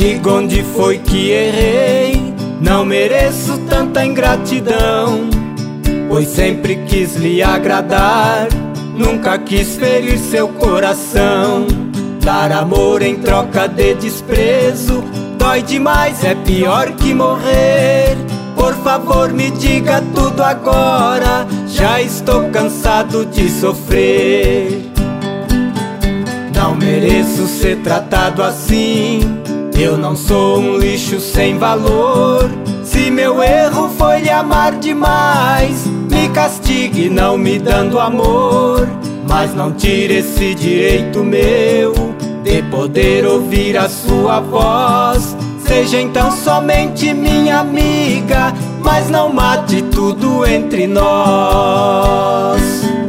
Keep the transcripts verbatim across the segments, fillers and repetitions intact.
diga onde foi que errei. Não mereço tanta ingratidão, pois sempre quis lhe agradar, nunca quis ferir seu coração. Dar amor em troca de desprezo dói demais, é pior que morrer. Por favor, me diga tudo agora, já estou cansado de sofrer. Não mereço ser tratado assim, eu não sou um lixo sem valor. Se meu erro foi lhe amar demais, me castigue não me dando amor. Mas não tire esse direito meu de poder ouvir a sua voz. Seja então somente minha amiga, mas não mate tudo entre nós.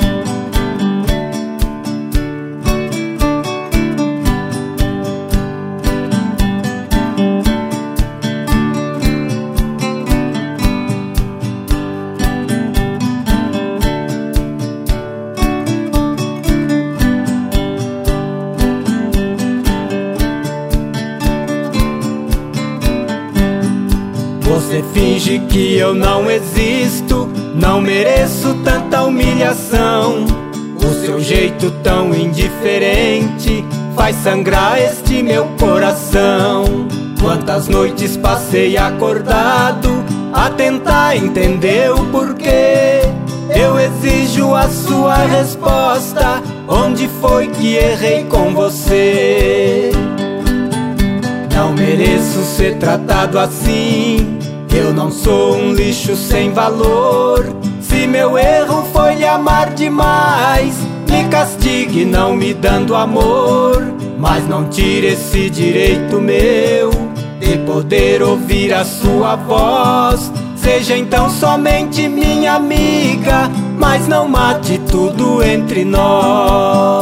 Você finge que eu não existo, não mereço tanta humilhação. O seu jeito tão indiferente faz sangrar este meu coração. Quantas noites passei acordado a tentar entender o porquê. Eu exijo a sua resposta, onde foi que errei com você? Não mereço ser tratado assim, eu não sou um lixo sem valor. Se meu erro foi lhe amar demais, me castigue não me dando amor. Mas não tire esse direito meu de poder ouvir a sua voz. Seja então somente minha amiga, mas não mate tudo entre nós.